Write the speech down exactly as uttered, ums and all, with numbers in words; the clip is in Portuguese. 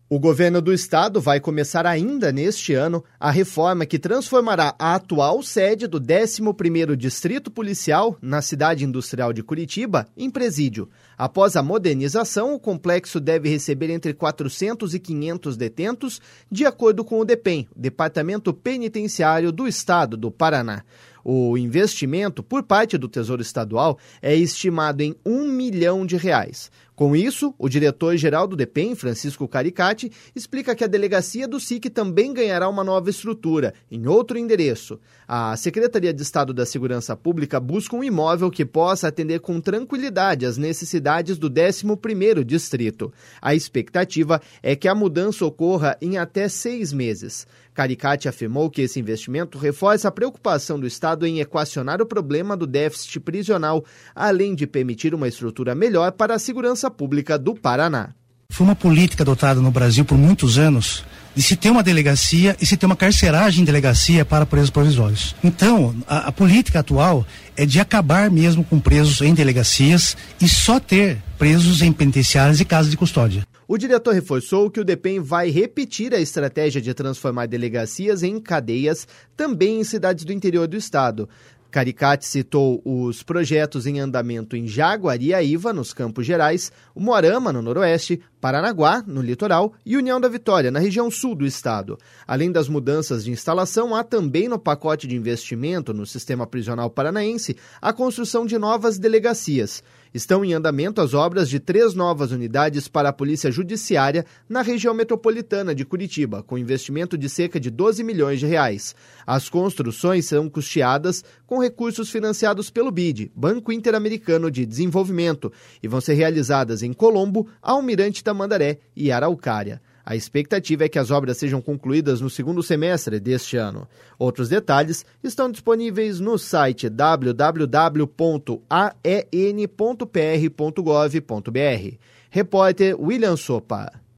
O governo do estado vai começar ainda neste ano a reforma que transformará a atual sede do décimo primeiro Distrito Policial, na cidade industrial de Curitiba, em presídio. Após a modernização, o complexo deve receber entre quatrocentos e quinhentos detentos, de acordo com o DEPEN, Departamento Penitenciário do Estado do Paraná. O investimento por parte do Tesouro Estadual é estimado em um milhão de reais. Com isso, o diretor-geral do DEPEN, Francisco Caricati, explica que a delegacia do S I C também ganhará uma nova estrutura, em outro endereço. A Secretaria de Estado da Segurança Pública busca um imóvel que possa atender com tranquilidade as necessidades do décimo primeiro Distrito. A expectativa é que a mudança ocorra em até seis meses. Caricati afirmou que esse investimento reforça a preocupação do Estado em equacionar o problema do déficit prisional, além de permitir uma estrutura melhor para a segurança pública do Paraná. Foi uma política adotada no Brasil por muitos anos de se ter uma delegacia e se ter uma carceragem em delegacia para presos provisórios. Então, a, a política atual é de acabar mesmo com presos em delegacias e só ter presos em penitenciárias e casas de custódia. O diretor reforçou que o DEPEN vai repetir a estratégia de transformar delegacias em cadeias também em cidades do interior do estado. Caricati citou os projetos em andamento em Jaguariaíva, nos Campos Gerais, Umuarama, no Noroeste, Paranaguá, no litoral, e União da Vitória, na região sul do estado. Além das mudanças de instalação, há também no pacote de investimento no sistema prisional paranaense a construção de novas delegacias. Estão em andamento as obras de três novas unidades para a Polícia Judiciária na região metropolitana de Curitiba, com investimento de cerca de doze milhões de reais. As construções são custeadas com recursos financiados pelo B I D, Banco Interamericano de Desenvolvimento, e vão ser realizadas em Colombo, Almirante Tamandaré e Araucária. A expectativa é que as obras sejam concluídas no segundo semestre deste ano. Outros detalhes estão disponíveis no site w w w ponto a e n ponto p r ponto gov ponto b r. Repórter William Sopa.